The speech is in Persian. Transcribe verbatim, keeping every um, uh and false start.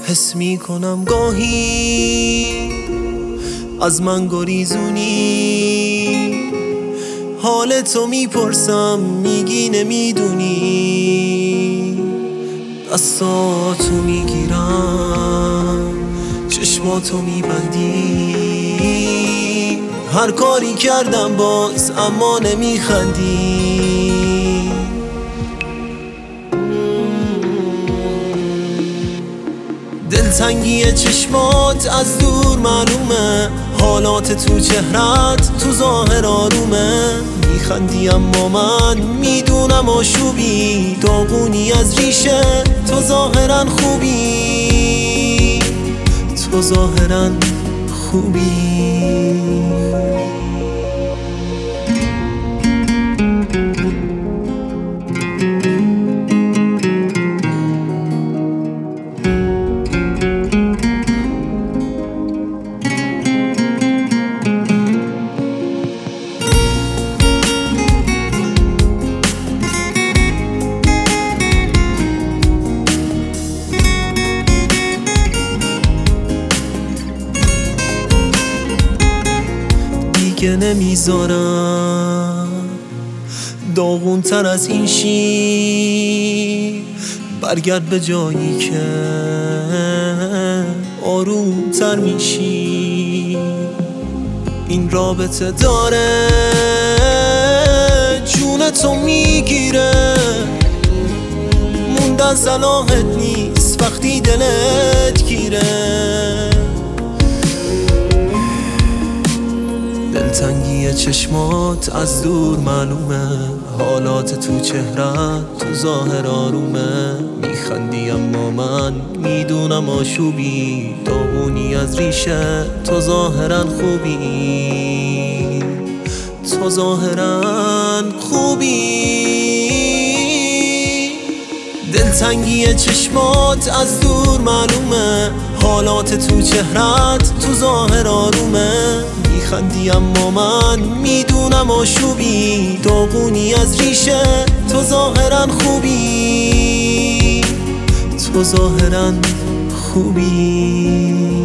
حس می کنم گاهی از من گریزونی، حال تو میپرسم میگی نمیدونی. دستاتو میگیرم چشماتو میبندی، هر کاری کردم باز اما نمیخندی. دلتنگی چشمات از دور معلومه، حالات تو چهرت تو ظاهر آرومه. میخندی اما من میدونم آشوبی، داغونی از ریشه تو ظاهرا خوبی، تو ظاهرا خوبی. دیگه نمیذارم داغون تر از این شی، برگرد به جایی که آروم تر میشی. این رابطه داره جون تو میگیره، موندن صلاحت نیست وقتی دلت گیره. دلتنگی چشمات از دور معلومه، حالات تو چهرت تو ظاهر آرومه. میخندی اما من میدونم آشوبی، داغونی از ریشه تو ظاهرا خوبی، تو ظاهرا خوبی. دلتنگی چشمات از دور معلومه، حالات تو چهرت تو ظاهر آرومه. میخندی اما من میدونم آشوبی، داغونی از ریشه تو ظاهرا خوبی، تو ظاهرا خوبی.